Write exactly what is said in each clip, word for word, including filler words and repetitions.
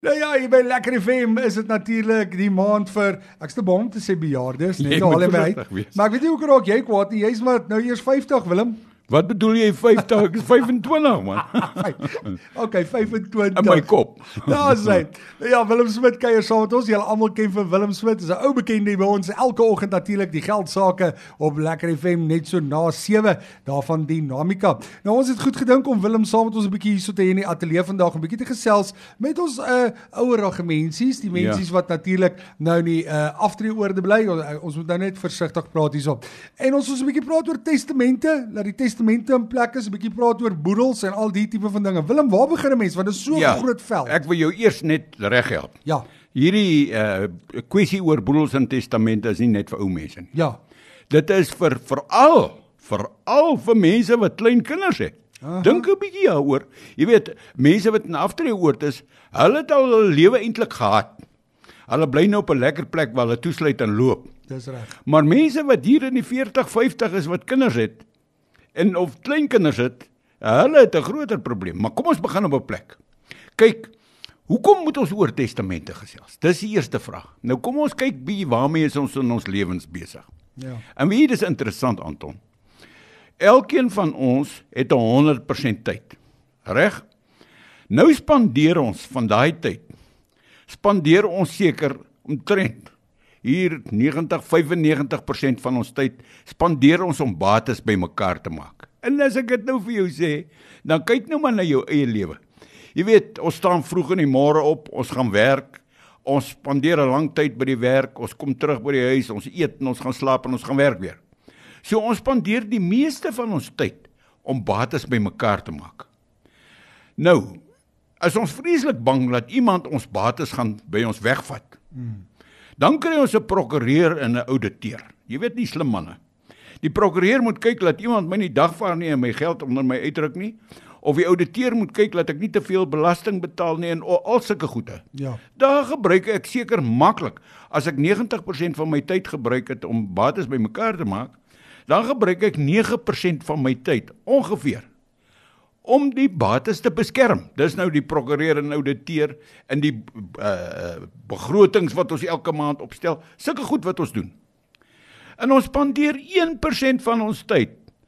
Nou ja, hier by Lekker F M is dit natuurlik die maand vir, ek's te bang om te sê bejaardes, net Jy al moet in my versigtig wees. Maar ek weet nie hoe raak jy kwaad nie, jy's maar nou eers vyftig, Willem. Wat bedoel jy vyftig? Ek is vyfentwintig, man. Okay, vyfentwintig. In my kop. Daar is hy. Ja, Willem Smit kuier saam met ons. Julle almal ken vir Willem Smit. Dis 'n ou bekende by ons elke oggend natuurlik die geldsaake op Lekker F M net so na sewe daarvan Dinamika. Nou ons het goed gedink om Willem saam met ons 'n bietjie hierso te hê in die ateljee vandag, 'n bietjie te gesels met ons uh ouerige mensies, die mensies ja. wat natuurlik nou in die uh aftreeoorde bly. Ons moet nou net versigtig praat hierso. En ons ons 'n bietjie praat oor testamente, laat die testamente in plek is, 'n bietjie praat oor boedels en al die tipe van dinge. Willem, waar begin 'n mens? Want dit is so 'n Ja, groot veld. Ek wil jou eers net reghelp. Ja, Hierdie uh, kwessie oor boedels en testamente is nie net vir ou mense nie. ja. Dit is vir veral, veral vir mense wat klein kinders het. Aha. Dink 'n bietjie daaroor. Jy weet, mense wat in aftreeoord is, hulle het al hul lewe eintlik gehad. Hulle bly nou op 'n lekker plek waar hulle toesluit en loop. Dis reg. Maar mense wat hier in die veertig, vyftig is wat kinders het en of kleinkinders het, hulle het 'n groter probleem. Maar kom ons begin op 'n plek. Kyk, hoekom moet ons oor testamente gesels? Dis die eerste vraag. Nou kom ons kyk bietjie waarmee is ons in ons lewens besig. Ja. En weet jy, dis interessant, Anton. Elkeen van ons het honderd persent tyd. Reg? Nou spandeer ons van daai tyd. Spandeer ons seker omtrent hier negentig, vyfennegentig persent van ons tyd spandeer ons om bates bymekaar te maak. En as ek dit nou vir jou sê, dan kyk nou maar na jou eie lewe. Jy weet, ons staan vroeg in die môre op, ons gaan werk, ons spandeer 'n lang tyd by die werk, ons kom terug by die huis, ons eet en ons gaan slaap en ons gaan werk weer. So ons spandeer die meeste van ons tyd om bates bymekaar te maak. Nou, as ons vreeslik bang dat iemand ons bates gaan by ons wegvat, hmm. dan kry ons 'n prokureur en 'n ouditeur. Jy weet nie slim manne. Die prokureur moet kyk dat iemand my nie dagvaar nie en my geld onder my uitdruk nie, of die ouditeur moet kyk dat ek nie te veel belasting betaal nie en al sulke goede. Ja. Daar gebruik ek seker maklik, as ek negentig persent van my tyd gebruik het om bates bymekaar te maak, dan gebruik ek nege persent van my tyd, ongeveer, om die bates te beskerm. Dis nou die prokureur en ouditeur en die uh, begrotings wat ons elke maand opstel, sulke goed wat ons doen. En ons spandeer een persent van ons tyd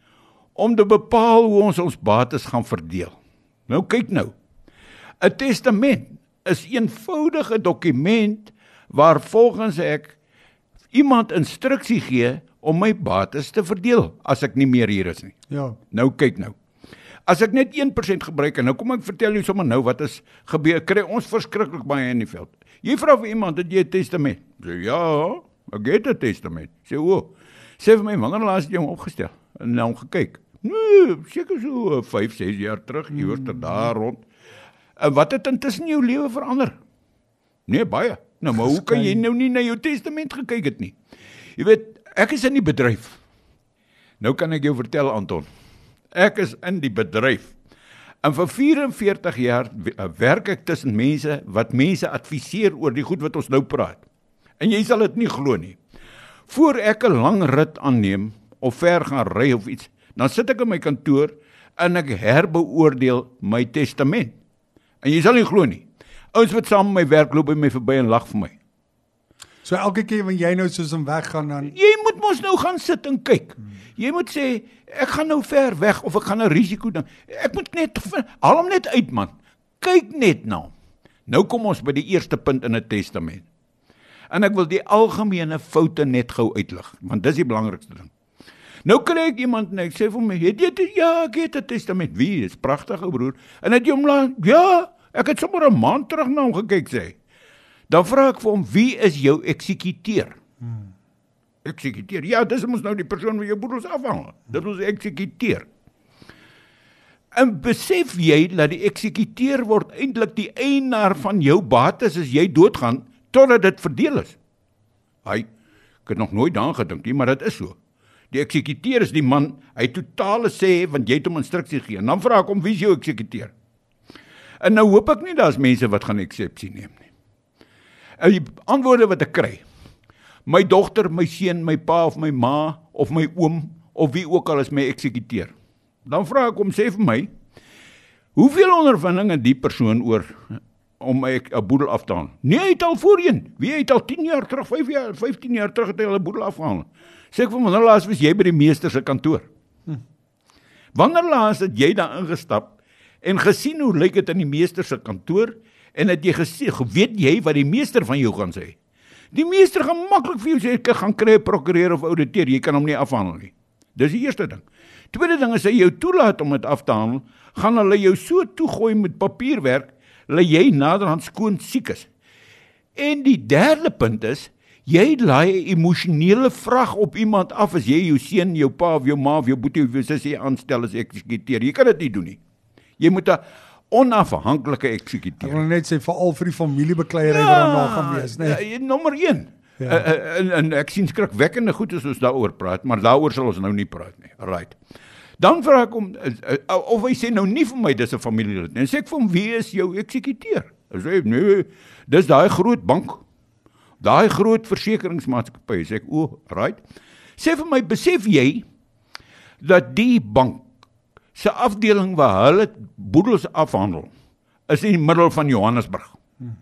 om te bepaal hoe ons ons bates gaan verdeel. Nou kyk nou, 'n testament is 'n eenvoudige dokument waar volgens ek iemand instruksie gee om my bates te verdeel, as ek nie meer hier is nie. Ja. Nou kyk nou, as ek net een persent gebruik, en nou kom ek vertel jou sommer nou wat is gebeur, kry ons verskriklik baie in die veld. Jy vra vir iemand, het jy 'n testament? Sê, ja, ek het 'n testament. Sê, o, sê vir my, wanneer laas het jy hom opgestel? En nou gekyk. Nee, seker so vyf, ses jaar terug, iewers mm. daar rond. En wat het intussen jou lewe verander? Nee, baie. Nou, maar hoe kan jy nou nie na jou testament gekyk het nie? Jy weet, ek is in die bedryf. Nou kan ek jou vertel, Anton. Ek is in die bedryf. En vir vyf en veertig jaar werk ek tussen mense wat mense adviseer oor die goed wat ons nou praat. En jy sal dit nie glo nie. Voor ek 'n lang rit aanneem of ver gaan ry of iets, dan sit ek in my kantoor en ek herbeoordeel my testament. En jy sal nie glo nie. Ouens wat saam met my werk loop by my verby en lag vir my. So elke keer wanneer jy nou soos om weggaan dan Jy moet mos nou gaan sit en kyk. Hmm. Jy moet sê, ek gaan nou ver weg of ek gaan 'n risiko dan. Ek moet net haal hom net uit, man. Kyk net na hom. Nou kom ons by die eerste punt in 'n testament. En ek wil die algemene foute net gou uitlig, want dis die belangrikste ding. Nou kry ek iemand en ek sê vir my, het jy dit? Ja, ek het 'n testament. Wie? Dis pragtig, ou broer. En het jy hom laat? Ja, ek het sommer 'n maand terug na hom gekyk, sê. Dan vra ek vir hom, wie is jou eksekuteur? Hmm. Eksekuteur? Ja, dis mos nou die persoon wat jou boedels afhang. Dit is eksekuteur. En besef jy dat die eksekuteur word eintlik die eienaar van jou bates as jy doodgaan, totdat dit verdeel is. Hy, ek het nog nooit daaraan gedink nie, maar dit is so. Die eksekuteur is die man, hy totale sê, want jy het hom instruksie gegee. En dan vra ek hom, wie is jou eksekuteur? En nou hoop ek nie, daar is mense wat gaan eksepsie neem nie. En die antwoorde wat ek kry, my dogter, my seun, my pa of my ma, of my oom, of wie ook al is my eksekuteur. Dan vra ek hom, sê vir my, hoeveel ondervinding het die persoon oor om 'n boedel af te haal. Nee, hy het al voorheen. Wie het al tien jaar terug, vyf jaar, vyftien jaar terug het hy al 'n boedel afgehaal. Sê ek van wanneer laas was jy by die meester se kantoor? Hm. Wanneer laas het jy daar ingestap en gesien hoe lyk dit in die meester se kantoor en het jy gesien, weet jy wat die meester van jou gaan sê? Die meester gaan maklik vir jou sê, ek gaan kry 'n prokureur of ouditeur, jy kan hom nie afhandel nie. Dis die eerste ding. Tweede ding is, as hy jou toelaat om dit af te handel, gaan hulle jou so toegooi met papierwerk, dat jy naderhand skoon siek is. En die derde punt is, jy laai 'n emosionele vrag op iemand af, as jy jou seun, jou pa, of jou ma, of jou boetie, of jou sussie aanstel as eksekuteur. Jy kan dit nie doen nie. Jy moet 'n onafhanklike eksekuteur. Ek wil net sê, veral vir die familiebekleierery ja, wat daar gaan wees, nee. Ja, nommer een. Ja. Uh, en, en ek sien skrikwekkende goed as ons daaroor praat, maar daaroor sal ons nou nie praat nie. Right. Dan vra ek om, uh, of hy sê nou nie vir my, dis 'n familielid. En sê ek vir hom, wie is jou eksekuteur? Hy sê, nee, dis daai groot bank, daai groot versekeringsmaatskappy. Sê ek, o, right. Sê vir my, besef jy, dat die bank, se afdeling waar hulle boedels afhandel, is in die middel van Johannesburg. Hmm.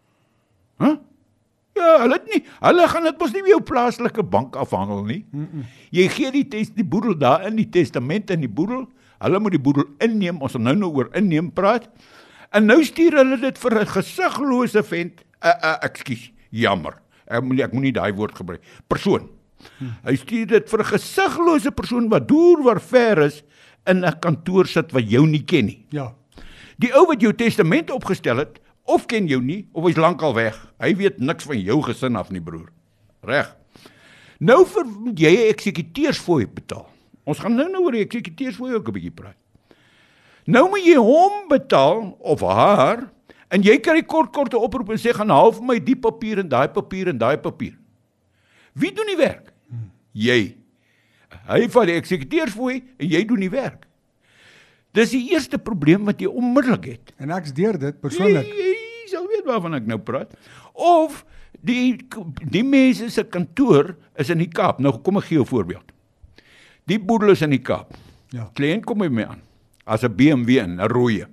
Huh? Ja, hulle het nie, hulle gaan dit mos nie jou plaaslike bank afhandel nie. Mm -mm. Jy gee die, test, die boedel daar in, die testament in die boedel, hulle moet die boedel inneem, ons sal nou nou oor inneem praat, en nou stuur hulle dit vir 'n gesiglose vent, uh, uh, ekskuus, jammer, ek moet, ek moet nie daai woord gebruik, persoon. Hmm. Hy stuur dit vir 'n gesiglose persoon wat deur waar ver is, in 'n kantoor sit wat jou nie ken nie. Ja. Die ou wat jou testament opgestel het, of ken jou nie, of hy's lankal weg. Hy weet niks van jou gesin af nie, broer. Reg. Nou vir jy 'n eksekuteursfooi betaal. Ons gaan nou nou oor die eksekuteursfooi ook 'n bietjie praat. Nou moet jy hom betaal, of haar, en jy kan die kort korte oproep en sê, gaan haal vir my die papier en daai papier en daai papier. Wie doen die werk? Hmm. Jy. Hy vat die eksekuteursfooi en jy doen die werk. Dis die eerste probleem wat jy onmiddellik het. En ek's deur dit, persoonlik. Jy, jy sal weet waarvan ek nou praat. Of, die, die mense se kantoor is in die Kaap. Nou kom ek gee jou voorbeeld. Die boedel is in die Kaap. Ja. Kliënt kom by my aan, as 'n B M W in, 'n rooie.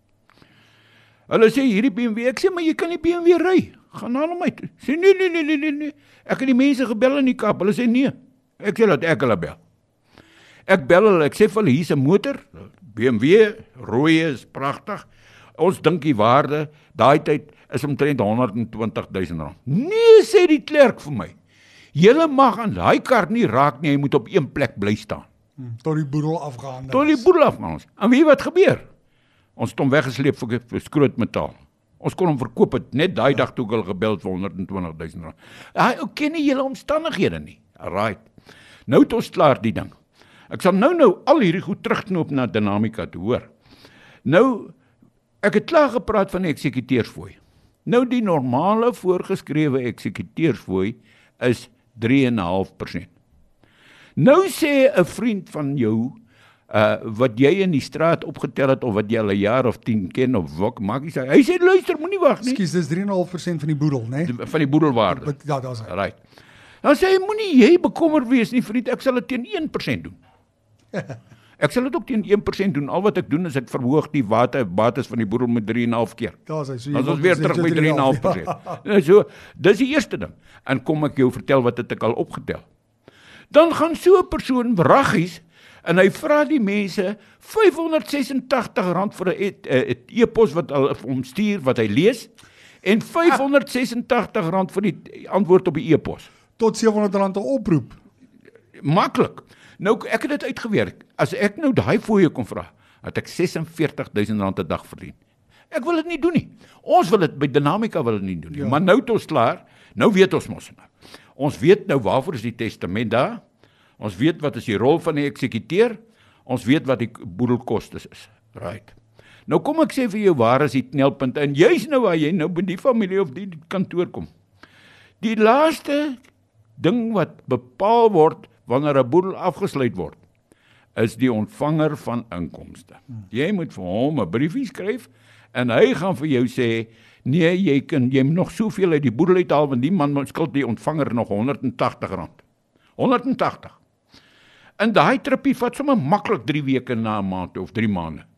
Hulle sê, hierdie B M W, ek sê, maar jy kan die B M W ry. Gaan haal hom uit. Sê, nee, nee, nee, nee, nee, nee. Ek het die mense gebel in die Kaap. Hulle sê, nee. Ek sê, laat ek hulle bel. Ek bel hulle, ek sê vir hulle, hier's 'n motor, B M W, rooi is pragtig, ons dink die waarde, daai tyd is omtrent honderd en twintig duisend rand. Nee, sê die klerk vir my, julle mag aan daai kar nie raak nie, hy moet op een plek bly staan. Hmm, tot die boedel afgehandel. Tot die boedel afgehandel. En weet wat gebeur? Ons het hom weggesleep vir, vir skrootmetaal. Ons kon hom verkoop het, net daai ja. dag toe ek hulle gebeld vir honderd en twintig duisend rand. Hy ook ken nie julle omstandighede nie. Right. Nou het ons klaar die ding. Ek sal nou nou al hierdie goed terugknoop na dinamika te hoor. Nou, ek het klaar gepraat van die eksekuteursfooi. Nou die normale voorgeskrewe eksekuteursfooi is drie komma vyf persent. Nou sê 'n vriend van jou, uh, wat jy in die straat opgetel het, of wat jy al 'n jaar of tien ken, of wat, maak jy sê, hy sê, luister, moenie wag nie. Ekskuus, dis drie komma vyf persent van die boedel, né? Nee? Van die boedelwaarde. Ja, daar's hy. Right. Dan sê hy, moenie jy bekommerd wees nie, vriend, ek sal dit teen een persent doen. Ek sal dit ook teen een persent doen. Al wat ek doen is ek verhoog die water, bates van die boedel met drie komma vyf keer. Daar's hy. So dan is ons weer terug by drie komma vyf persent. So, dis die eerste ding. En kom ek jou vertel wat het ek al opgetel. Dan gaan so 'n persoon wraggies en hy vra die mense vyfhonderd sesentagtig rand vir 'n e-pos wat hulle hom stuur wat hy lees en vyfhonderd sesentagtig rand vir die antwoord op die e-pos. Tot sewe honderd rand 'n oproep. Maklik. Nou, ek het dit uitgewerk. As ek nou daai fooie kon vra, het ek ses en veertig duisend rand 'n dag verdien. Ek wil dit nie doen nie. Ons wil dit, by Dinamika wil dit nie doen nie. Ja. Maar nou het ons klaar, nou weet ons mos nou. Ons weet nou waarvoor is die testament daar, ons weet wat is die rol van die eksekuteur, ons weet wat die boedelkostes is. Right. Nou kom ek sê vir jou, waar is die knelpunte, en juist nou waar jy nou by die familie of die kantoor kom. Die laaste ding wat bepaal word, wanneer 'n boedel afgesluit word, is die ontvanger van inkomste. Hmm. Jy moet vir hom 'n briefie skryf, en hy gaan vir jou sê, nee, jy kan jy moet nog soveel uit die boedel uithaal, want die man skuld die ontvanger nog honderd en tagtig rand. honderd en tagtig. En daai trippie vat sommer maklik drie weke na 'n maand of drie maande.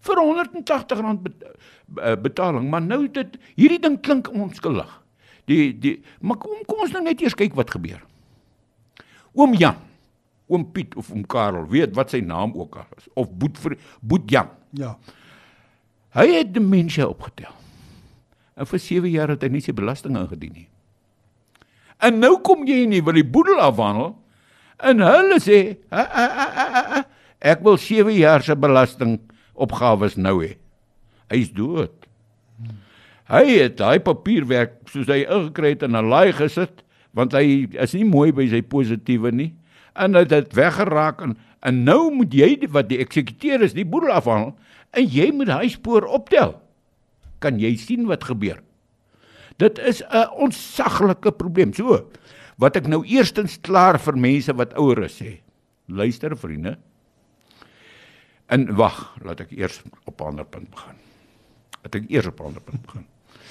vir honderd en tagtig rand betaling, maar nou dit, hierdie ding klink onskuldig. Die, die, maar kom, kom ons nou net eers kyk wat gebeur. Oom Jan, oom Piet of oom Karel, weet wat sy naam ook al is, of Boet, Boet Jan. Ja. Hy het demensie opgetel. En vir sewe jaar het hy nie sy belasting ingedien nie. En nou kom jy nie, wil die boedel afhandel, en hulle sê, a, a, a, a, a, ek wil sewe jaar se belastingopgawes nou hê. Hy is dood. Hy het hy papierwerk, soos hy ingekry het in 'n laai gesit, want hy is nie mooi by sy positiewe nie, en hy het dit weggeraak, en, en nou moet jy, wat die eksekuteur is, die boedel afhandel, en jy moet hy spoor optel. Kan jy sien wat gebeur? Dit is 'n ontsaglike probleem. So, wat ek nou eerstens klaar vir mense wat ouer is sê, luister vriende, en wag, laat ek eers op 'n ander punt begin. Laat ek eers op 'n ander punt begin.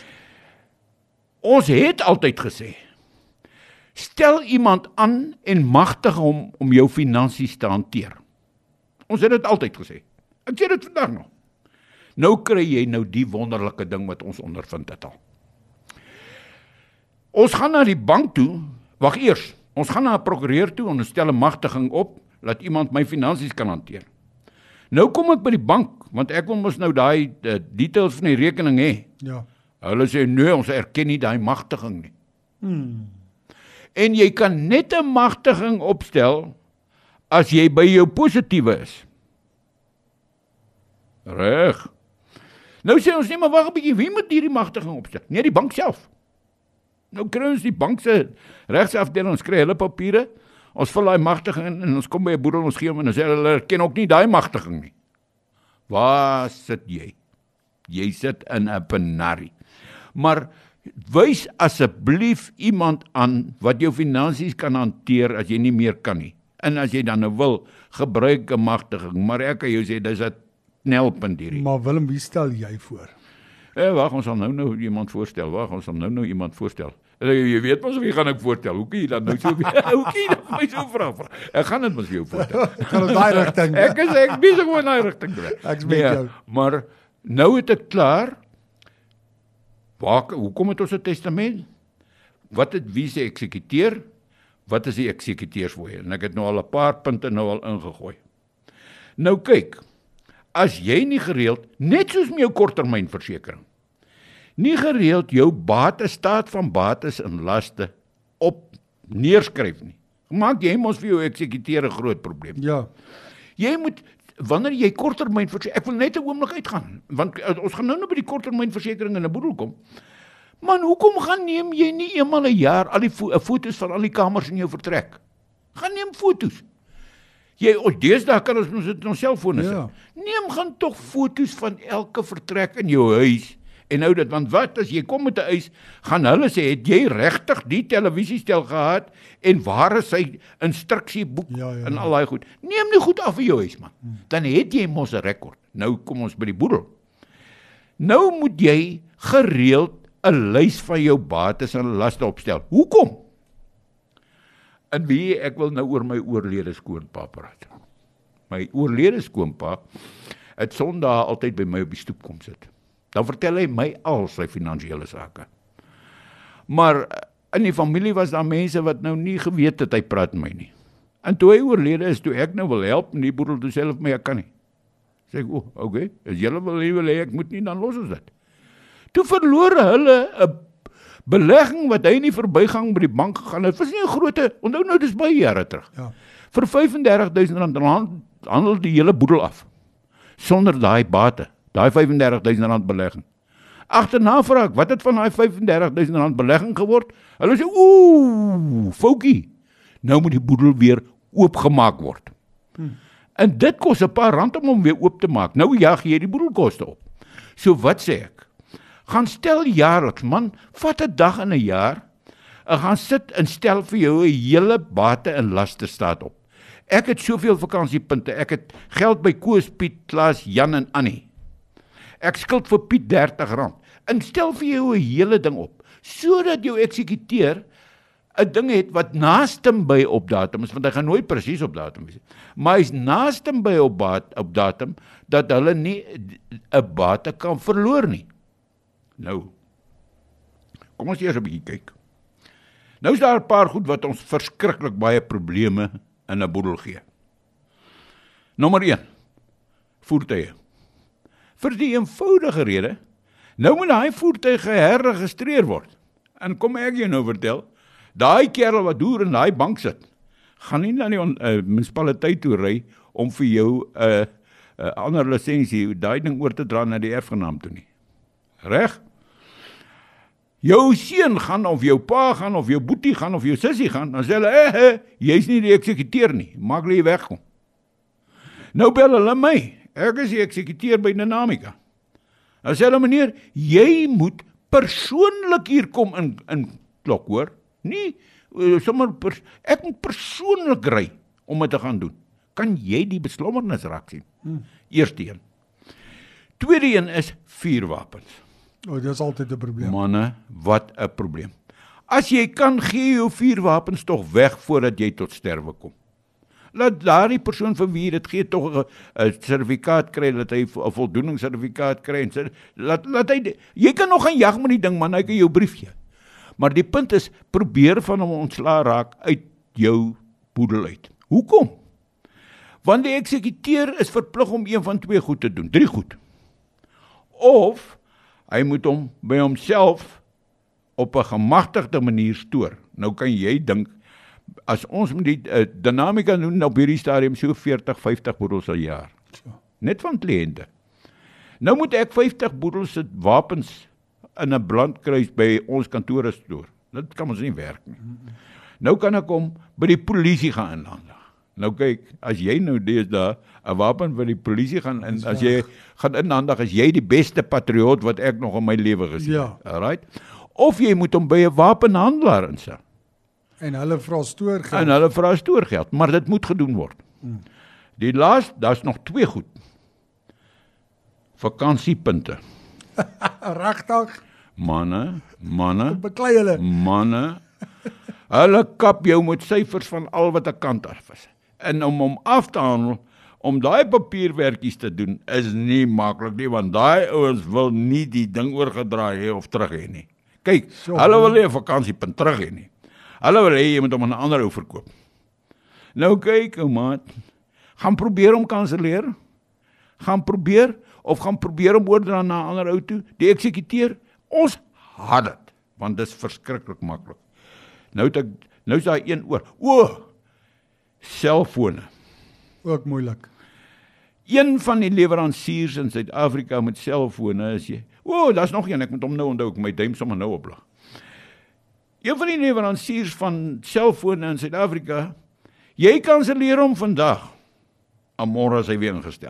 Ons het altyd gesê, stel iemand aan en magtig hom om jou finansies te hanteer. Ons het dit altyd gesê. Ek sê dit vandag nog. Nou kry jy nou die wonderlike ding wat ons ondervind het al. Ons gaan na die bank toe, wag eers, ons gaan na 'n prokureur toe en ons stel 'n magtiging op, laat iemand my finansies kan hanteer. Nou kom ek by die bank, want ek wil mos nou daai uh, details van die rekening hê. Ja. Hulle sê, nee, ons erken nie daai magtiging nie. Hmm. En jy kan net 'n magtiging opstel, as jy by jou positiewe is. Reg. Nou sê ons nie, maar wag 'n bietjie, wie moet hierdie magtiging opstel? Nee, die bank self. Nou kry ons die bank se regsafdeling, ons kry hulle papiere, ons vul daai magtiging in, en ons kom by 'n boedel, ons gee hom, en ons sê hulle ken ook nie daai magtiging nie. Waar sit jy? Jy sit in 'n penarie. Maar wys asseblief iemand aan wat jou finansies kan hanteer as jy nie meer kan nie. En as jy dan nou wil, gebruik 'n magtiging, maar ek kan jou sê, dis 'n knelpunt hierdie. Maar Willem, wie stel jy voor? Eh, wag, ons sal nou nou iemand voorstel. Wag, ons sal nou nou iemand voorstel. En jy weet mos wie gaan ek voorstel? Hoe kan jy dan nou so hoe kan jy dan my so vra? Ek gaan dit mos vir jou voorstel. Ek gaan in daai rigting. Ek is ek besig om in daai rigting te werk. Ek's met jou. Maar nou het ek klaar. Waar hoekom het ons 'n testament? Wat het wie se eksekuteer? Wat is die eksekuteursfooie? En ek het nou al 'n paar punte nou al ingegooi. Nou kyk, as jy nie gereeld, net soos met jou korttermynversekering, nie gereeld jou bates, staat van bates en laste op neerskryf nie, maak jy mos vir jou eksekuteur 'n groot probleem. Ja. Jy moet, wanneer jy korttermynversekering, ek wil net 'n oomblik uitgaan, want ons gaan nou nou by die korttermynversekering in 'n boedel kom. Man, hoekom gaan neem jy nie eenmal 'n jaar al die fo foto's van al die kamers in jou vertrek? Gaan neem foto's. Jy, ons deesdae kan ons dit in ons selfone sit. Ja. Neem gaan tog foto's van elke vertrek in jou huis en hou dit, want wat as jy kom met 'n eis, gaan hulle sê, het jy regtig die televisiestel gehad en waar is sy instruksieboek Ja, ja, en ja. al daai goed. Neem nie goed af vir jou huis man. Hmm. Dan het jy mos 'n rekord. Nou kom ons by die boedel. Nou moet jy gereeld 'n lys van jou bates en laste opstel. Hoekom? En wie, ek wil nou oor my oorlede skoonpa praat. My oorlede skoonpa het Sondae altyd by my op die stoep kom sit. Dan vertel hy my al sy finansiële sake. Maar in die familie was daar mense wat nou nie geweet het hy praat met my nie. En toe hy oorlede is, toe ek nou wil help, en die boedel toe self my, ek kan nie. Sê ek, o, oh, oké, okay, as julle wil nie wil hê, ek moet nie, dan los ons dit. Toe verloor hulle 'n belegging wat hy in die verbygang by die bank gegaan het. Dit was nie 'n groote, onthou nou, dis baie jare terug. Ja. Vir vyf en dertig duisend rand, dan handel die hele boedel af. Sonder daai bate, daai vyf en dertig duisend rand belegging. Agterna vra ek, wat het van daai vyf en dertig duisend rand belegging geword? Hulle sê, oeh, foukie, nou moet die boedel weer oopgemaak word. Hmm. En dit kos 'n paar rand om hom weer oop te maak. Nou jag jy die boedelkoste op. So wat sê ek? Gaan stel jaarliks, man, vat 'n dag in 'n jaar, en gaan sit en stel vir jou 'n hele bate en laste staat op. Ek het soveel vakansiepunte, ek het geld by Koos, Piet, Klaas, Jan en Annie. Ek skuld vir Piet dertig rand, en stel vir jou 'n hele ding op, sodat jou eksekuteur 'n ding het wat naastem by op datum is, want hy gaan nooit presies op datum wees, maar hy's naastem by op, op datum, dat hulle nie 'n bate kan verloor nie. Nou, kom ons eers 'n bietjie kyk. Nou is daar 'n paar goed wat ons verskriklik baie probleme in 'n boedel gee. Nommer een, voertuie. Vir die eenvoudige rede, nou moet daai voertuig geherregistreer word. En kom ek jou nou vertel, daai kerel wat hoer in daai bank sit, gaan nie na die uh, munisipaliteit toe ry om vir jou 'n uh, uh, ander lisensie, daai ding oor te dra na die erfgenaam toe nie. Reg? Jou seun gaan, of jou pa gaan, of jou boetie gaan, of jou sussie gaan, dan sê hulle, eh, eh, jy's nie die eksekuteur nie, maak hulle jy wegkom. Nou bel hulle my, ek is die eksekuteur by Dynamica. Dan sê hulle, meneer, jy moet persoonlik hier kom in, in klok, hoor. Nie, uh, sommer, pers ek moet persoonlik ry om dit te gaan doen. Kan jy die beslommernis raak sien? Hmm. Eerste een. Tweede een is vuurwapens. Oh, dit is altyd 'n probleem. Manne, wat 'n probleem. As jy kan, gee jou vuurwapens tog weg voordat jy tot sterwe kom. Laat daardie persoon vir wie dit gee tog 'n sertifikaat kry, dat hy 'n voldoeningssertifikaat kry. En laat, laat hy, jy kan nog gaan jag met die ding, man, hy kan jou brief gee. Maar die punt is, probeer van hom ontslaa raak uit jou boedel uit. Hoekom? Want die eksekuteur is verplig om een van twee goed te doen, drie goed. Of hy moet hom by homself op 'n gemagtigde manier stoor. Nou kan jy dink, as ons met die uh, Dynamica doen op hierdie stadium so veertig, vyftig boedels al jaar. Net van kliënte. Nou moet ek vyftig boedels se wapens in 'n brandkruis by ons kantore stoor. Dit kan ons nie werk nie. Nou kan ek hom by die polisie gaan inhandig. Nou kyk, as jy nou deesdae 'n wapen by die polisie gaan, en as jy gaan inhandig, is jy die beste patrioot wat ek nog in my lewe gesien het. Ja. Alright? Of jy moet hom by 'n wapenhandelaar insit. En hulle vra stoorgeld. En hulle vra stoorgeld, maar dit moet gedoen word. Hmm. Die laaste, daar's nog twee goed. Vakansiepunte. Regtig? Manne, manne, beklei hulle. Manne, hulle kap jou met syfers van al wat 'n kant af is. En om hom af te handel, om daai papierwerkies te doen, is nie maklik nie, want daai ouens wil nie die ding oorgedraai hê of terug hê nie. Kyk, so, hulle wil nie 'n vakansiepunt terug hê nie. Hulle wil hê jy moet hom aan 'n ander ou verkoop. Nou kyk, ou maat, gaan probeer om kanselleer, gaan probeer, of gaan probeer om oordra na 'n ander ou toe, die eksekuteur, ons had dit, want dit is verskriklik maklik. Nou het ek, nou is daar een oor, o, selfone. Ook moeilik. Een van die leweranciers in Suid-Afrika met selfone is jy, o, daar's nog een, ek moet hom nou onthou, ek my duim sommer nou oplig. Een van die leweranciers van selfone in Suid-Afrika, jy kanselleer hom vandag, en môre is hy weer ingestel.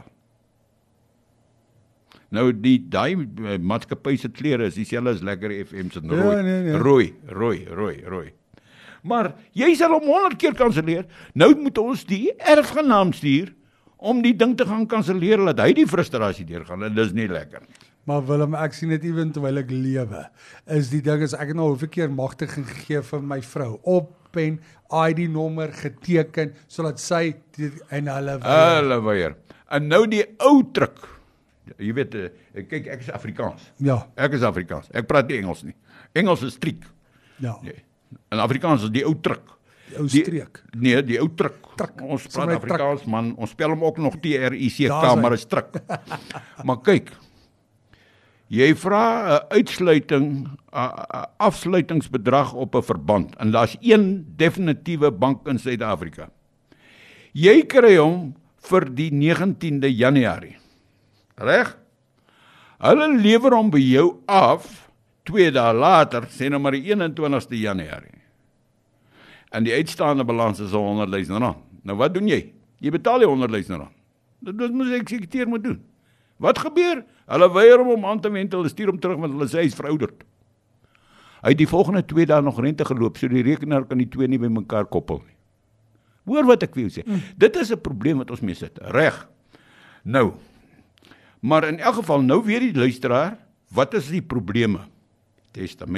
Nou die daai maatskappy se klere is dieselfde as Lekker F M se rooi, ja, nee, nee. rooi, rooi, rooi, rooi. Maar jy sal hom honderd keer kanselleer. Nou moet ons die erfgenaam stuur om die ding te gaan kanselleer, laat hy die frustrasie deurgaan, en dis nie lekker. Maar Willem, ek sien dit ewen terwyl ek lewe, is die ding is, ek het nou hoeveel keer magtiging gegee vir my vrou, op pen, I D-nommer geteken, sodat sy, die, en hulle weier. Hulle weier. En nou die ou truc, jy weet, kyk, ek is Afrikaans. Ja. Ek is Afrikaans, ek praat nie Engels nie. Engels is triek. Ja. Nee. En Afrikaans is die ou truc. Die ou streek. Die, nee, die ou truc. Truk. Ons praat Afrikaans, truk. Man, ons spel hom ook nog T R I C K, maar is truc. Maar kyk, jy vra 'n uitsluiting, 'n afsluitingsbedrag op 'n verband, en daar's een definitiewe bank in Suid-Afrika. Jy kry hom vir die negentiende Januarie. Reg? Hulle lewer hom by jou af, twee dae later, sê nou maar die eenentwintigste Januarie. En die uitstaande balans is al honderdduisend rand. Nou wat doen jy? Jy betaal die honderdduisend rand. Dit moet die eksekuteur moet doen. Wat gebeur? Hulle weier om hom aan te wend, hulle stuur hom terug, want hulle sê hy is verouderd. Hy het die volgende twee dae nog rente geloop, so die rekenaar kan die twee nie by mekaar koppel nie. Hoor wat ek vir jou sê. Mm. Dit is 'n probleem wat ons mee sit. Reg. Nou, maar in elk geval, nou weer die luisteraar, wat is die probleme? Testament,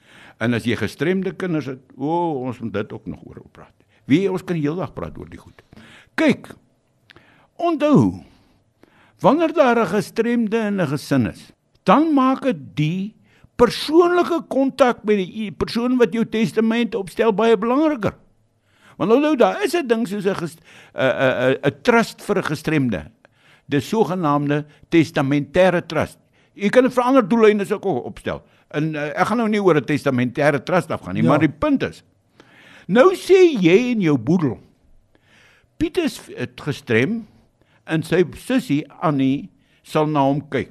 En as jy gestremde kinders het, o, oh, ons moet dit ook nog oor praat. Wie, ons kan die hele dag praat oor die goed. Kyk, onthou, wanneer daar 'n gestremde in 'n gesin is, dan maak dit die persoonlike kontak met die persoon wat jou testament opstel baie belangriker. Want onthou, daar is 'n ding soos 'n 'n 'n trust vir 'n gestremde, die sogenaamde testamentêre trust. Jy kan dit vir ander doeleinde ook opstel. En uh, ek gaan nou nie oor 'n testamentêre trust afgaan nie, ja. Maar die punt is, nou sê jy en jou boedel, Piet is het gestrem, en sy sussie Annie sal na hom kyk.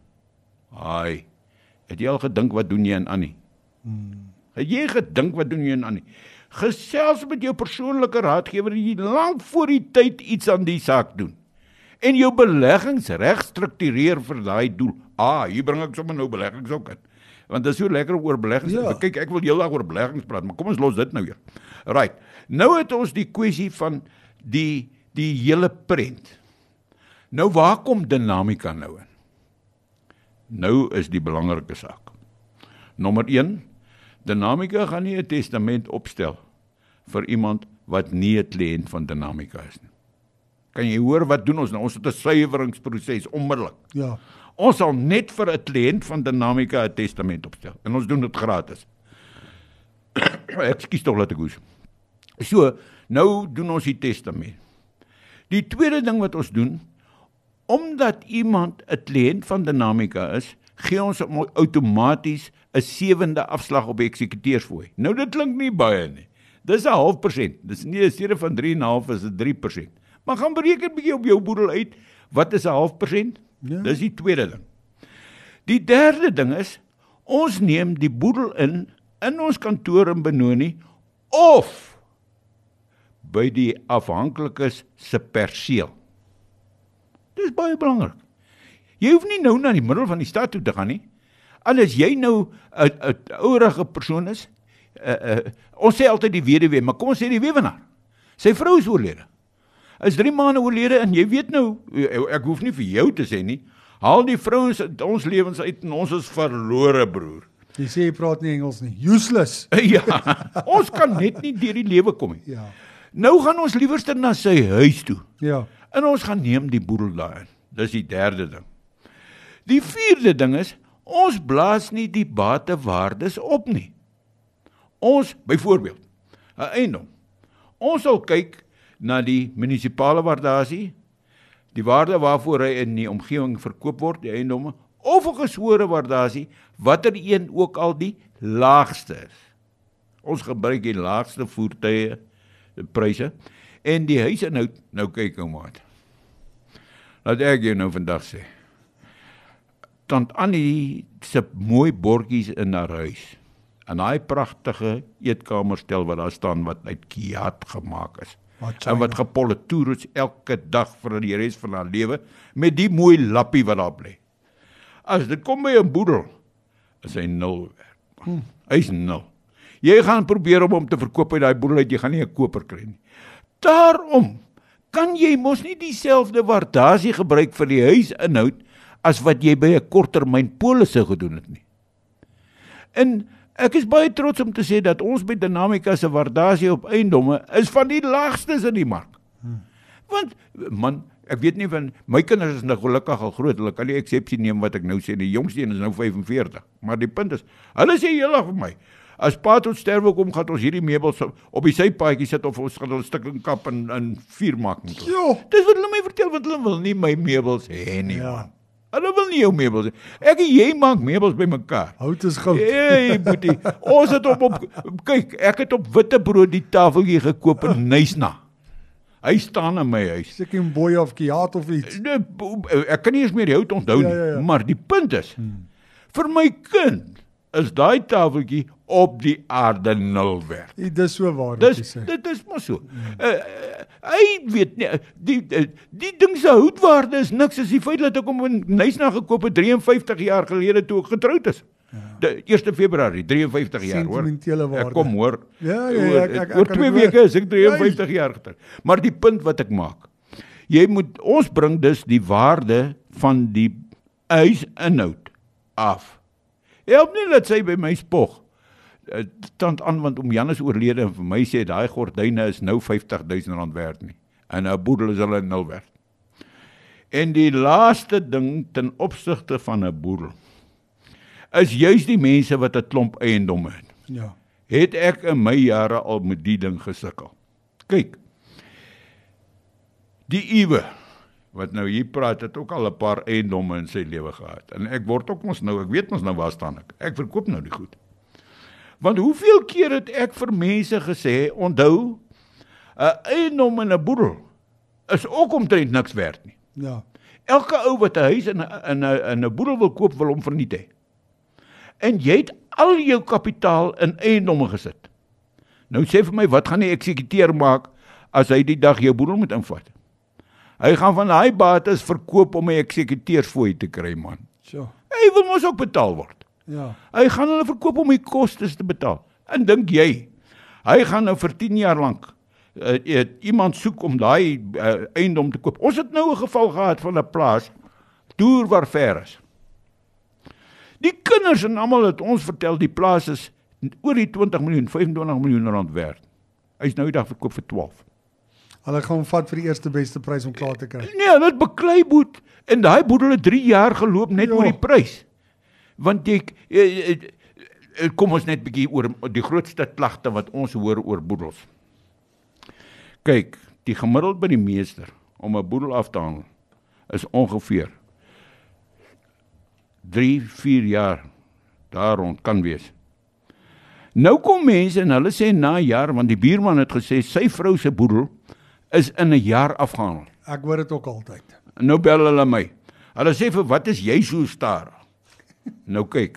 Ai, het jy al gedink wat doen jy aan Annie? Hmm. Het jy gedink wat doen jy aan Annie? Gesels met jou persoonlike raadgewer, jy lang voor die tyd iets aan die saak doen. En jou beleggings reg struktureer vir daai doel. Ah, hier bring ek sommer nou beleggings ook in. Want dit is so lekker oor beleggings. Ja. Kyk, ek wil heeldag oor beleggings praat, maar kom ons los dit nou weer. Right. Nou het ons die kwessie van die die hele prent. Nou waar kom dinamika nou in? Nou is die belangrike saak. Nommer een, dinamika gaan nie 'n testament opstel vir iemand wat nie 'n kliënt van dinamika is nie. Kan jy hoor wat doen ons nou? Ons het 'n suiweringsproses onmiddellik. Ja. Ons sal net vir 'n kliënt van dinamika 'n testament opstel en ons doen dit gratis. Ekskuus tog, laat ek hoes. So, nou doen ons die testament. Die tweede ding wat ons doen, omdat iemand 'n kliënt van dinamika is, gee ons hom outomaties 'n sewende afslag op die eksekuteursfooi. Nou dit klink nie baie nie. Dis 'n half persent. Dis nie 'n serie van drie komma vyf is 'n drie persent. Maar gaan bereken 'n bietjie op jou boedel uit, wat is 'n half persent? Ja. Dis die tweede ding. Die derde ding is, ons neem die boedel in, in ons kantoor in Benoni, of by die afhanklikes se perseel. Dit is baie belangrik. Jy hoef nie nou na die middel van die stad toe te gaan nie. En as jy nou 'n 'n ouerige persoon is, uh, uh, ons sê altyd die weduwee, maar kom ons sê die weewenaar. Sy vrou is oorlede. Is drie maande oorlede en jy weet nou, ek hoef nie vir jou te sê nie, haal die vrouens uit ons lewens uit en ons is verlore, broer. Jy sê jy praat nie Engels nie. Useless. Ja, ons kan net nie deur die lewe kom nie. Ja. Nou gaan ons liewerste na sy huis toe. Ja. En ons gaan neem die boedel daarin. Dis die derde ding. Die vierde ding is, ons blaas nie die batewaardes op nie. Ons, byvoorbeeld, 'n eiendom. Ons sal kyk na die munisipale waardasie, die waarde waarvoor hy in die omgewing verkoop word, die eiendomme, of 'n geswore waardasie, watter een ook al die laagste is. Ons gebruik die laagste voertuie, die pryse, en die huisinhoud, nou kyk ou maat. Laat ek jou nou vandag sê, Tant Annie se mooi bordjies in haar huis, en daai pragtige eetkamerstel wat daar staan, wat uit kiaat gemaak is, en wat gepolitoer is elke dag vir die res van haar lewe, met die mooi lappie wat daar bly. As dit kom by 'n boedel, is hy nul werd. Hmm. Hy is nul. Jy gaan probeer om hom te verkoop uit daai boedel uit, jy gaan nie 'n koper kry nie. Daarom kan jy mos nie dieselfde waardasie gebruik vir die huisinhoud as wat jy by 'n korttermyn polisse gedoen het nie. En ek is baie trots om te sê dat ons by Dinamika se waardasie op eiendomme is van die laagstes in die mark. Hmm. Want, man, ek weet nie van, my kinders is nou gelukkig al groot, hulle kan nie eksepsie neem wat ek nou sê, die jongste een is nou vyf-en-veertig, maar die punt is, hulle sê heel vir my, as pa tot sterwe kom, gaan ons hierdie meubels op die sypaadjie sit, of ons gaan ons stukking kap en, en vuur maak met ons. Jo. Dis wat hulle my vertel, want hulle wil nie my meubels hê nie, ja. Man. Hulle wil nie jou meubels hê. Ek en jy maak meubels by mekaar. Hout is goud. Hey, boetie, ons het op, op, kyk, ek het op Wittebrood die tafeltjie gekoop in Nysna. Hy staan in my huis. Seker 'n boy of kiaat of iets. Nee, ek kan nie eens meer die hout onthou nie, ja, ja, ja. Maar die punt is, hmm. vir my kind is daai tafeltjie op die aarde nul werd. Dit is so waar. Dis, dit is maar so. Hmm. Uh, uh, hy weet nie, die, die, die ding se houtwaarde is niks, as die feit dat ek hom in Nysna gekoop het, drieënvyftig jaar gelede toe ek getroud is. Ja. De eerste Februarie, drieënvyftig jaar, hoor. Ek kom, hoor. Ja, ja, ja, ek, ek, ek, oor twee weke is ek drieënvyftig ja. jaar getroud. Maar die punt wat ek maak, jy moet, ons bring dus die waarde van die huisinhoud af. Help nie dat sy by my spog. uh, stand aan, want oom Jan is oorlede en vir my sê, daai gordyne is nou vyftig duisend rand werd nie. En 'n boedel is hulle nul werd. En die laaste ding ten opsigte van 'n boedel, is juist die mense wat 'n klomp eiendomme het. Ja. Het ek in my jare al met die ding gesukkel. Kyk, die Iwe, wat nou hier praat, het ook al 'n paar eiendomme in sy lewe gehad. En ek word ook ons nou, ek weet ons nou waar staan ek. Ek verkoop nou die goed. Want hoeveel keer het ek vir mense gesê, onthou, 'n eiendom en 'n boedel is ook omtrent niks werd nie. Ja. Elke ou wat 'n huis en 'n 'n 'n boedel wil koop, wil hom verniet hê. En jy het al jou kapitaal in eiendomme gesit. Nou sê vir my, wat gaan die eksekuteur maak as hy die dag jou boedel moet invat? Hy gaan van daai bates verkoop om 'n eksekuteursfooi te kry, man. So. Hy wil mos ook betaal word. Ja. Hy gaan hulle verkoop om die kostes te betaal. En dink jy, hy gaan nou vir tien jaar lank uh, iemand soek om daai uh, eiendom te koop. Ons het nou 'n geval gehad van 'n plaas, Toer waar ver is. Die kinders en almal het ons vertel, die plaas is oor die twintig miljoen, vyfentwintig miljoen rand werd. Hy is nou die dag verkoop vir twaalf. Hulle gaan hom vat vir die eerste beste prys om klaar te kry. Nee, hulle het beklei boet, en daai boedel het drie jaar geloop net Jo. oor die prys. Want ek, eh, eh, kom ons net bietjie oor die grootste klagte wat ons hoor oor boedels. Kyk, die gemiddeld by die meester om 'n boedel af te handel is ongeveer drie, vier jaar daar rond kan wees. Nou kom mense en hulle sê na 'n jaar, want die buurman het gesê sy vrou se boedel is in 'n jaar afgehandel. Ek hoor dit ook altyd. Nou bel hulle my. Hulle sê vir wat is jy so staar? Nou kyk.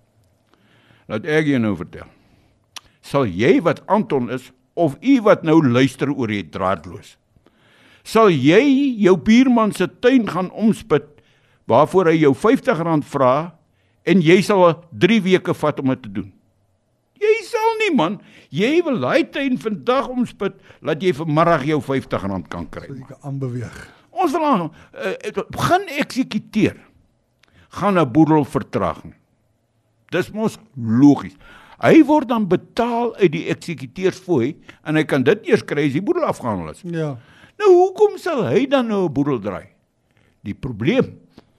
Laat ek jou nou vertel. Sal jy wat Anton is, of u wat nou luister oor die draadloos, sal jy jou buurman se tuin gaan omspit, waarvoor hy jou vyftig rand vra, en jy sal drie weke vat om dit te doen? Jy sal nie, man. Jy wil daai tuin vandag omspit, laat jy vanmiddag jou vyftig rand kan kry. So jy kan aanbeweeg. Ons wil aan, uh, gaan eksekuteer, gaan 'n boedel vertraag nie. Dis mos logies. Hy word dan betaal uit die eksekuteursfooi, en hy kan dit eers kry as die boedel afgehandel is. Ja. Nou, hoekom sal hy dan nou 'n boedel draai? Die probleem,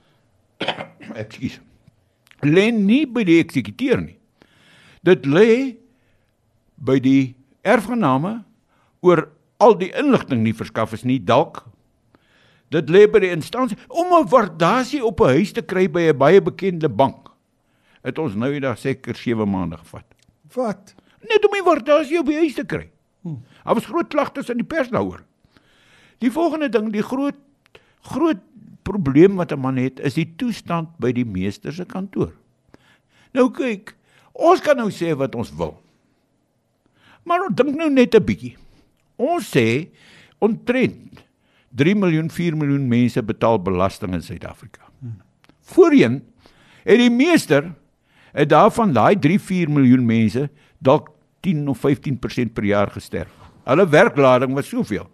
ekskuus, lê nie by die eksekuteur nie. Dit lê by die erfgename oor al die inligting nie verskaf is nie, dalk. Dit lê by die instansie om 'n waardasie op 'n huis te kry by 'n baie bekende bank. Het ons nou die dag seker sewe maande gevat. Wat? Net om die waardasie op die huis te kry. Hmm. Daar was groot klagtes in die pers daaroor. Die volgende ding, die groot groot probleem wat 'n man het, is die toestand by die meester se kantoor. Nou kyk, ons kan nou sê wat ons wil. Maar dink nou net 'n bietjie. Ons sê omtrent drie miljoen, vier miljoen mense betaal belasting in Suid-Afrika. Hmm. Voorheen het die meester het daarvan daai drie, vier miljoen mense dalk tien of vyftien persent per jaar gesterf. Hulle werklading was soveel.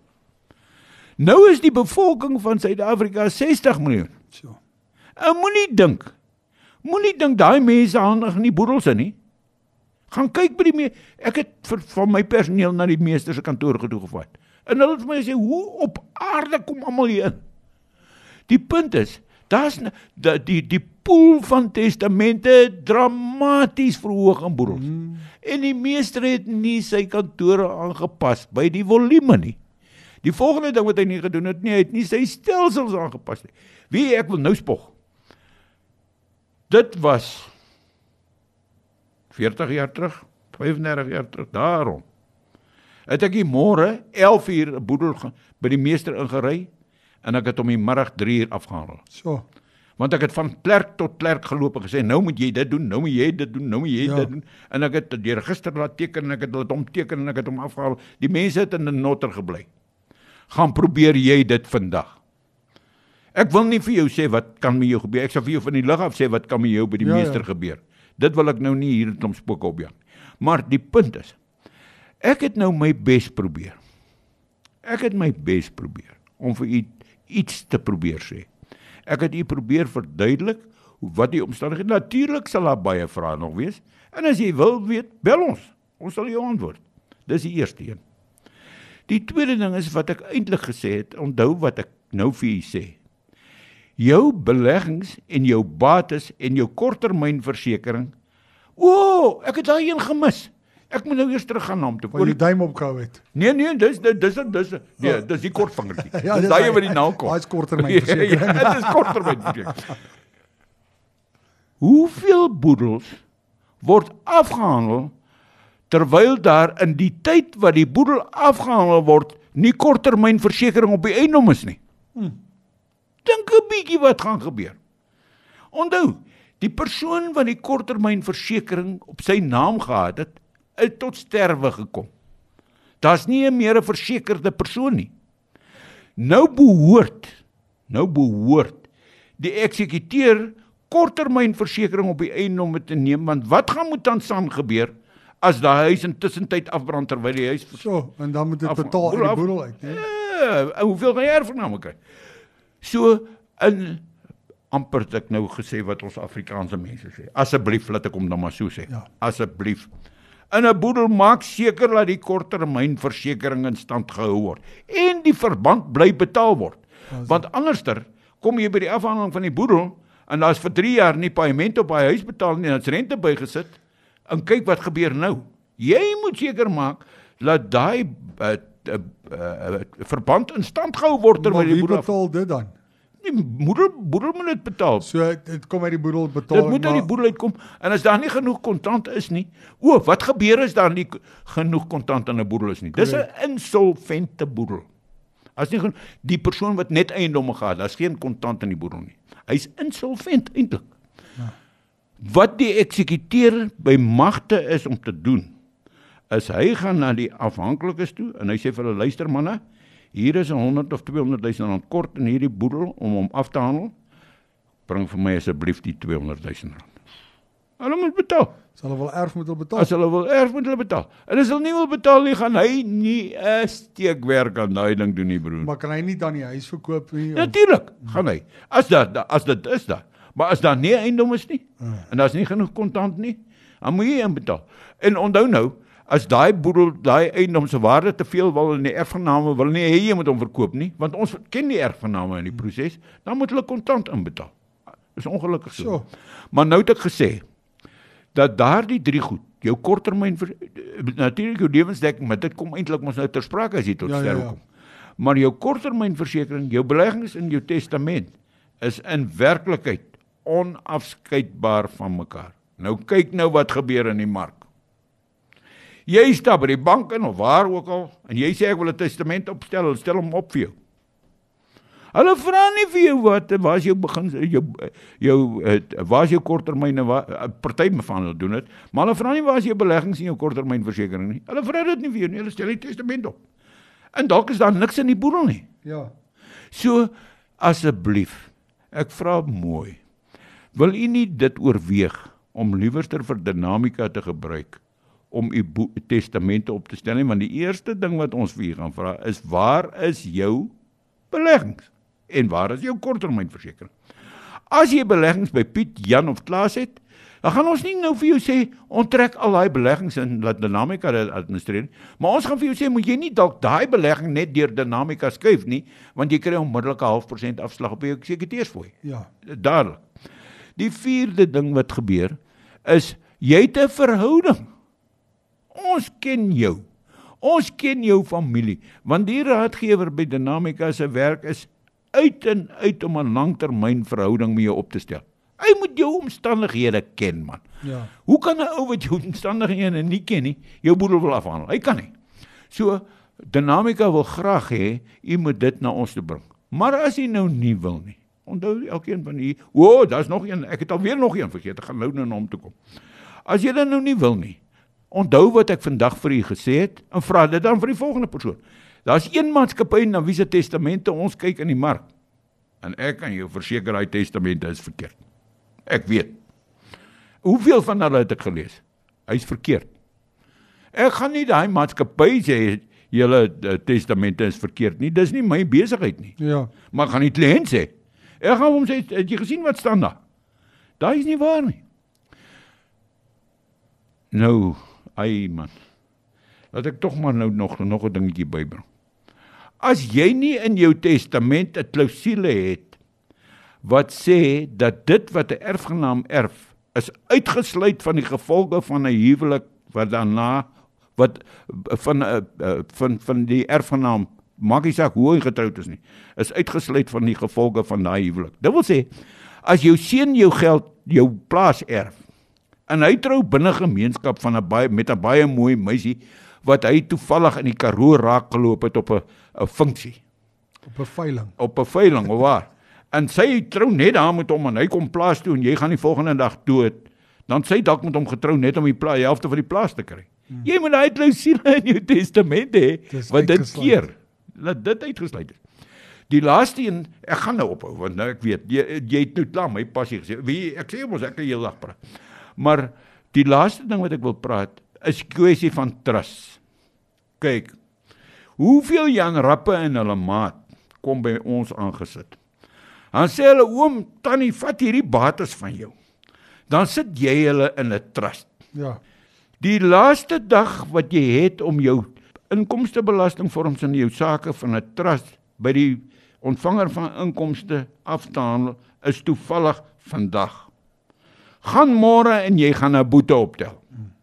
Nou is die bevolking van Suid-Afrika sestig miljoen. So. En moenie dink, moenie dink daai mense handig nie boedels in nie. Gaan kyk by die me ek het vir, van my personeel na die meester se kantoor toe gevat. En hulle het my gesê, hoe op aarde kom almal hier in? Die punt is, daar's die, die, die pool van testamente dramaties verhoog in boedels. Hmm. En die meester het nie sy kantore aangepas by die volume nie. Die volgende ding wat hy nie gedoen het nie, hy het nie sy stelsels aangepas nie. Wie, ek wil nou spog. Dit was veertig jaar terug, vyfendertig jaar terug, daarom. Het ek die môre elf uur 'n boedel by die meester ingery, en ek het om die middag drie uur afgehandel. So. Want ek het van klerk tot klerk geloop en gesê, nou moet jy dit doen, nou moet jy dit doen, nou moet jy ja. dit doen. En ek het die register laat teken, en ek het dit omteken, en ek het hom afgehaal. Die mense het in 'n notter gebly. Gaan probeer jy dit vandag. Ek wil nie vir jou sê wat kan met jou gebeur. Ek sal vir jou van die lig af sê wat kan met jou by die ja, meester ja. gebeur. Dit wil ek nou nie hier het om spook opjag. Maar die punt is, ek het nou my bes probeer. Ek het my bes probeer om vir u iets te probeer sê. Ek het u probeer verduidelik wat die omstandighede, natuurlik sal daar baie vrae nog wees, en as jy wil weet, bel ons, ons sal jou antwoord. Dis die eerste een. Die tweede ding is wat ek eintlik gesê het, onthou wat ek nou vir jy sê. Jou beleggings en jou bates en jou korttermynversekering, o, ek het daai een gemis. Ek moet nou eers terug gaan na hom toe. Waar jy duim opgehou het. Nee, nee, dis dis dis dis nee, dis die kortvingertjie. Ja, dis dis daai daai- wat die naam kom. daai is korttermynversekering. Ja, dit is korttermynversekering. Hoeveel boedels word afgehandel terwyl daar in die tyd wat die boedel afgehandel word, nie korttermynversekering op die eiendom is nie? Hmm. Dink 'n bietjie wat gaan gebeur. Onthou, die persoon wat die korttermynversekering op sy naam gehad het, het tot sterwe gekom. Daar's nie 'n meer 'n versekerde persoon nie. Nou behoort, nou behoort die eksekuteur korttermynversekering op die eiendom te neem, want wat gaan moet dan staan gebeur as daai huis in tussentyd afbrand terwyl die huis So, en dan moet dit Af- betaal uit boedel die af- boedel uit, nee? Ja, en hoeveel gaan jy erfgename kry? So, in amper het ek nou gesê wat ons Afrikaanse mense sê. Asseblief, laat ek hom dan maar so sê. Ja. Asseblief. In 'n boedel maak seker dat die korttermynversekering in stand gehou word en die verband bly betaal word. Want anderster kom jy by die afhandeling van die boedel en daar's vir drie jaar nie paaiement op hy huis betaal nie, en dit's rente bygesit. En kyk wat gebeur nou. Jy moet seker maak dat daai uh, uh, uh, verband in stand gehou word terwyl Maar die wie boedel af- betaal dit dan? Die boedel, boedel moet dit betaal. So, dit kom uit die boedel betaal. Dit moet uit die boedel uitkom. En as daar nie genoeg kontant is nie, o, wat gebeur as daar nie genoeg kontant in 'n boedel is nie? Dis 'n insolvente boedel. As nie genoeg, die persoon wat net eiendomme gehad, daar's geen kontant in die boedel nie. Hy's insolvent eintlik. Ja. Wat die eksekuteur by magte is om te doen, is hy gaan na die afhanklikes toe en hy sê vir hulle, luister manne, hier is honderd of tweehonderdduisend rand kort in hierdie boedel om hom af te handel, bring vir my asseblief die tweehonderdduisend rand. Hulle moet betaal. As hulle wil erf, moet hulle betaal. As hulle wil erf, moet hulle betaal. En as hulle nie wil betaal nie, gaan hy nie 'n steekwerk aan daai ding doen nie, broer. Maar kan hy nie dan die huis verkoop nie? of- Natuurlik, gaan hy. As dat as dit is daar. Maar as daar nie eiendom is nie, en daar's nie genoeg kontant nie, dan moet jy inbetaal. En onthou nou, as daai boedel, daai eiendom se waarde te veel wil en die erfgename wil nie hê jy moet hom verkoop nie, want ons ken die erfgename in die proses, dan moet hulle kontant inbetaal. Dis ongelukkig so. So. Maar nou het ek gesê dat daardie drie goed, jou korttermyn natuurlik jou lewensdekking, maar dit kom eintlik mos nou ter sprake as jy tot Ja, ja, sterwe ja. kom. Maar jou korttermynversekering, jou beleggings en jou testament is in werklikheid onafskeidbaar van mekaar. Nou kyk nou wat gebeur in die mark. Jy stap by die bank in of waar ook al en jy sê ek wil 'n testament opstel, hulle stel hom op vir jou. Hulle vra nie vir jou wat, waar is jou begin, jou, jou, waar is jou korttermyne, party van hulle doen dit, maar hulle vra nie waar is jou beleggings en jou korttermynversekering nie. Hulle vra dit nie vir jou nie, hulle stel die testament op. En dalk is daar niks in die boedel nie. Ja. So, asseblief, ek vra mooi, wil u nie dit oorweeg om liewerster vir dinamika te gebruik om u testamente op te stel nie, want die eerste ding wat ons vir u gaan vra is, waar is jou beleggings? En waar is jou korttermynversekering? As jy beleggings by Piet, Jan of Klaas het, dan gaan ons nie nou vir jou sê, onttrek al daai beleggings en laat dinamika dit administreer, maar ons gaan vir jou sê, moet jy nie dalk daai belegging net deur dinamika skuif nie, want jy kry onmiddellik 'n half persent afslag op jou eksekuteursfooi. Ja. Dadelik. Die vierde ding wat gebeur, is, jy het 'n verhouding. Ons ken jou. Ons ken jou familie, want die raadgewer by Dinamika se werk is uit en uit om 'n langtermyn verhouding met jou op te stel. Hy moet jou omstandighede ken, man. Ja. Hoe kan 'n ou wat jou omstandighede nie ken nie, jou boedel wil afhandel? Hy kan nie. So, Dinamika wil graag hê, u moet dit na ons toe bring. Maar as jy nou nie wil nie, onthou elkeen van u, o, oh, daar's nog een, ek het alweer nog een vergeet, ek gaan nou na hom toe kom. As jy dit nou nie wil nie, onthou wat ek vandag vir u gesê het, en vra dit dan vir die volgende persoon. Daar's een maatskappy na wie se testamente ons kyk in die mark, en ek kan jou verseker, hy testamente is verkeerd. Ek weet. Hoeveel van hulle het ek gelees? Hy is verkeerd. Ek gaan nie daai maatskappy sê, julle testamente is verkeerd nie, dis nie my besigheid nie. Ja. Maar ek gaan die kliënt sê, ek gaan hom sê, het jy gesien wat staan daar? Daai is nie waar nie. Nou, ai man. Laat ek tog maar nou nog nog 'n dingetjie bybring. As jy nie in jou testament 'n klousule het wat sê dat dit wat 'n erfgenaam erf is uitgesluit van die gevolge van 'n huwelik wat daarna wat van uh, uh, van van die erfgenaam maak nie saak hoe hy getroud is nie, is uitgesluit van die gevolge van daai huwelik. Dit wil sê, as jou seun jou geld, jou plaas erf, en hy trou binne gemeenskap van 'n baie met 'n baie mooi meisie wat hy toevallig in die Karoo raak geloop het op 'n 'n funksie, Op 'n veiling. op 'n veiling of waar. En sy trou net daar met hom en hy kom plaas toe en jy gaan die volgende dag dood, dan sy dalk met hom getrou net om die plaas, die helfte van die plaas te kry. Hmm. Jy moet daai klousule in jou testament hê, wat dit keer, dat dit uitgesluit is. Die laaste een, ek gaan nou ophou, want nou ek weet, jy, jy het nou klaar my passie gesê, wie, ek sê mos, ek kan heel dag praat. Maar die laaste ding wat ek wil praat, is kwessie van trust. Kyk, hoeveel Jan Rappe en hulle maat kom by ons aangesit. Dan sê hulle, oom, tannie, vat hierdie bates van jou. Dan sit jy hulle in 'n trust. Ja. Die laaste dag wat jy het om jou inkomstebelastingvorms in jou sake van 'n trust by die ontvanger van inkomste af te handel, is toevallig vandag. Gaan môre en jy gaan 'n boete optel.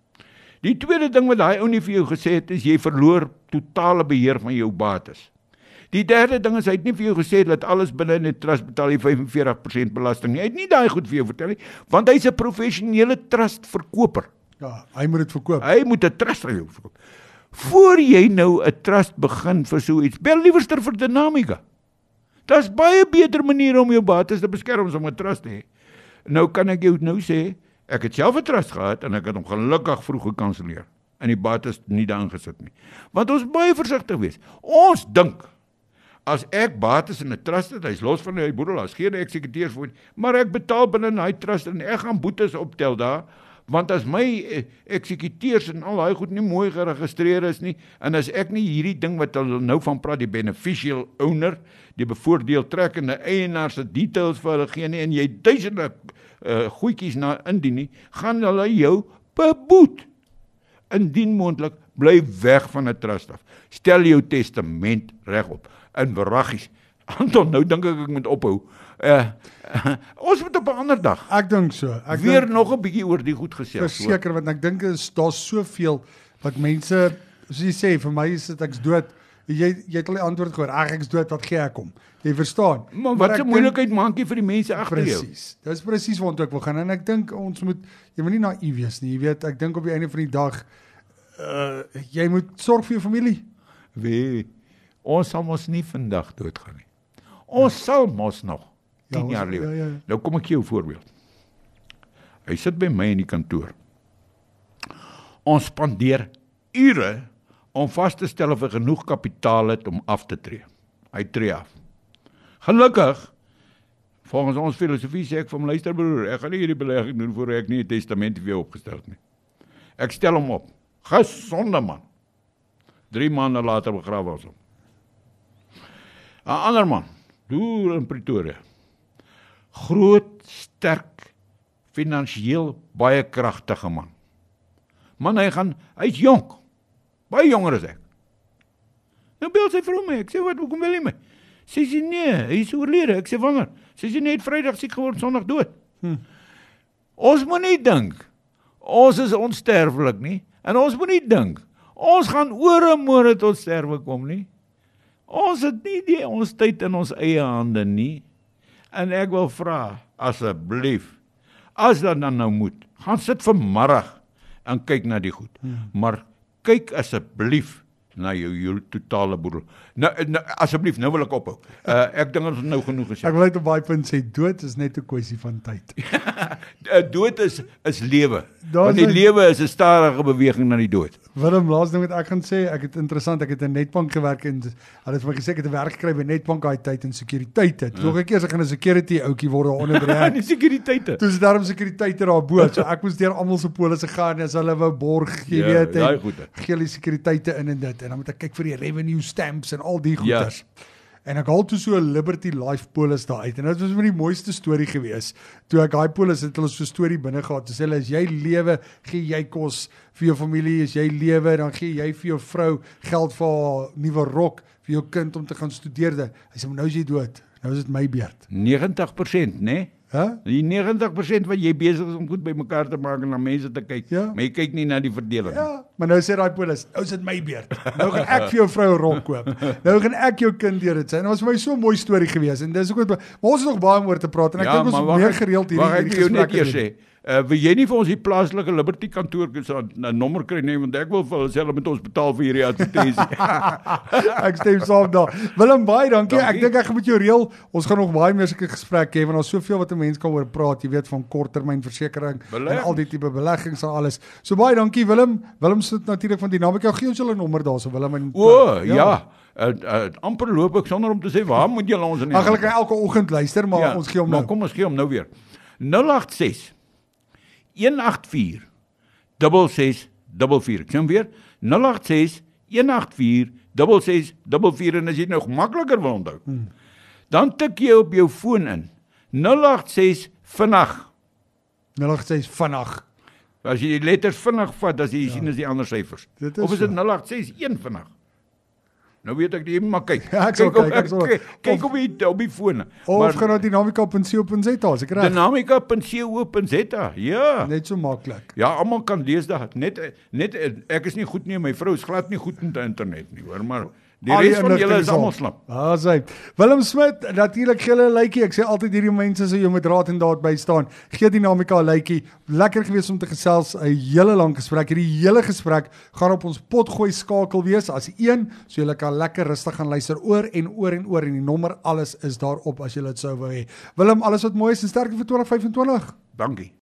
Die tweede ding wat daai ou nie vir jou gesê het, is jy verloor totale beheer van jou bates. Die derde ding is, hy het nie vir jou gesê dat alles binne in die trust betaal jy vyf en veertig persent belasting nie. Hy het nie daai goed vir jou vertel nie, want hy's 'n professionele trustverkoper. Ja, hy moet dit verkoop. Hy moet 'n trust vir jou verkoop. Voor jy nou 'n trust begin vir so iets, bel liewerster vir Dynamica. Daar's baie beter maniere om jou bates te beskerm as om 'n trust te hê. Nou kan ek jou nou sê, ek het self 'n trust gehad en ek het hom gelukkig vroeg gekanselleer en die bates nie daarin gesit nie. Want ons baie versigtig wees. Ons dink, as ek bates in 'n trust het, hy's los van die boedel, as geen eksekuteurs voor, maar ek betaal binne in hy trust en ek gaan boetes optel daar, want as my eksekuteurs en al daai goed nie mooi geregistreer is nie, en as ek nie hierdie ding wat hulle nou van praat, die beneficial owner, die bevoordeeltrekkende eienaar se details vir hulle gee nie, en jy duisende uh, goedjies na indien nie, gaan hulle jou beboet. Indien moontlik, bly weg van 'n trust af. Stel jou testament regop. In beraggies. Anton, nou dink ek ek moet ophou. Uh, uh, ons moet op 'n ander dag Ek dink so. Ek weer dink, nog 'n bietjie oor die goed gesels. verseker, want ek dink is daar's soveel wat mense, soos jy sê, vir my is dit ek's dood. Jy jy het al die antwoord gehoor. Ag, ek's dood, wat gee ek hom? Jy verstaan. Maar wat ek 'n dink- moeilikheid maak jy vir die mense agter jou? Presies. Dis presies waartoe ek wil gaan en ek dink ons moet jy moet nie naïef wees nie. Jy weet, ek dink op die einde van die dag uh jy moet sorg vir jou familie. Wie, ons sal mos nie vandag doodgaan nie. Ons ja. sal mos nog Ja, tien ons- jaar lewe. ja, ja. Nou kom ek jou 'n voorbeeld. Hy sit by my in die kantoor. Ons spandeer ure om vas te stel of hy genoeg kapitaal het om af te tree. Hy tree af. Gelukkig, volgens ons filosofie sê ek vir hom, luister broer, ek gaan nie hierdie belegging doen voor ek nie 'n testament vir jou opgestel het nie. Ek stel hom op. Gesonde man. Drie maande later begrawe ons hom. 'n Ander man, deur in Pretoria. Groot, sterk, finansiëel baie kragtige man. Man, hy gaan, hy's jonk. Baie jonger as ek. Nou bel sy vrou my, ek sê, wat, hoekom wil jy my? Sê sy, nee, hy is oorlede. Ek sê, wanneer? Sê sy, nee, het Vrydag siek geword, Sondag dood. Hm. Ons moet nie dink, ons is onsterflik nie, en ons moet nie dink, ons gaan oor en môre tot sterwe kom nie. Ons het nie die ons tyd in ons eie hande nie, en ek wil vra, asseblief, as dat dan nou moet, gaan sit vanmiddag en kyk na die goed, hmm. maar kyk asseblief na jou, jou totale boedel. Nou, nou, asseblief, nou wil ek ophou. Uh, ek dink ons het nou genoeg gesê. Ek wil net op baie punt sê, dood is net 'n kwessie van tyd. Dood is, is lewe. Daar Want die is- lewe is 'n stadige beweging na die dood. Willem, laas ding wat ek gaan sê, ek het interessant, ek het in Netbank gewerk en hulle het vir my gesê ek het 'n werk gekry by Netbank daai tyd in sekuriteite. Toe ja. ek eers ek gaan 'n security ouetjie word daar onder by die hek. Die sekuriteite. Toe is daarom sekuriteite daar bo. So ek moes deur almal se polisse gaan as hulle wou borg, jy Ja, weet, daai en goede. gee hulle sekuriteite in en dit en dan moet ek kyk vir die revenue stamps en al die goeders. En ek haal toe so 'n Liberty Life polis daar uit. En dit was vir my die mooiste storie gewees. Toe ek daai polis het hulle so 'n storie binne gehad. Toe sê hulle, as jy lewe, gee jy kos vir jou familie, as jy lewe, dan gee jy vir jou vrou geld vir haar nuwe rok, vir jou kind om te gaan studeer. Hy sê, nou is jy dood. Nou is dit my beurt. negentig persent, né? Huh? Die negentig persent wat jy besig is om goed bymekaar te maak en na mense te kyk, Ja. maar jy kyk nie na die verdeling. Ja, maar nou sê daai polis, nou is dit my beurt. Nou gaan ek vir jou vrou 'n rok koop. Nou gaan ek jou kind deur dit sê. En dit was vir my so 'n mooi storie gewees. En dis ook wat, maar ons het nog baie om oor te praat en ek dink ons moet meer gereeld hierdie Wag, ek wil jou net eers doen. sê, uh, wil jy nie vir ons die plaaslike Liberty kantoor 'n nommer kry nie, want ek wil vir hulle sê hulle moet ons betaal vir hierdie advertensie. Ek stem saam daar. Willem, baie dankie. Dankie. Ek dink ek gaan met jou reël. Ons gaan nog baie meer sulke gesprekke hê want daar's soveel wat 'n mens kan oor praat, jy weet, van korttermynversekering en al die tipe beleggings en alles. So baie dankie Willem. Willem sit natuurlik van Dynamica. Gee ons julle nommer daarso Willem en O, ja. ja. Uh, uh, amper loop ek sonder om te sê waar moet julle ons in? Ag, hulle kan elke oggend luister, maar ja, ons gee hom maar nou. kom ons gee hom nou weer. nul agt ses een agt vier ses ses vier vier. Ek sê hom weer. nul agt ses een agt vier ses ses vier vier en as jy nog makliker wil onthou. Hmm. Dan tik jy op jou foon in. nul agt ses vinnig. nul agt ses vinnig. As jy die letters vinnig vat, as jy ja. sien as die ander syfers. Dit is Of is dit so. nul agt ses een vinnig? Nou weet ek nie, maar kyk. Ja, ek sal kyk, kyk, ek sal- op, kyk, kyk of- op die op die foon. Of gaan na dynamica punt co punt za, as ek reg. Dynamica punt co punt za. Ja. Net so maklik. Ja, almal kan lees dat. Net net ek is nie goed nie, my vrou is glad nie goed met die internet nie, hoor, maar die Al res van inligting julle is al. almal slap. Daar's hy. Willem Smit, natuurlik gee hulle 'n lykie. Ek sê altyd hierdie mense sê jy moet raad en daad by staan. Gee Dynamica 'n lykie. Lekker gewees om te gesels, 'n hele lang gesprek. Hierdie hele gesprek gaan op ons potgooi skakel wees as een, so julle kan lekker rustig gaan luister oor en oor en oor en die nommer alles is daarop as julle dit sou wou hê. Willem, alles wat mooi is en sterkte vir twintig vyf en twintig. Dankie.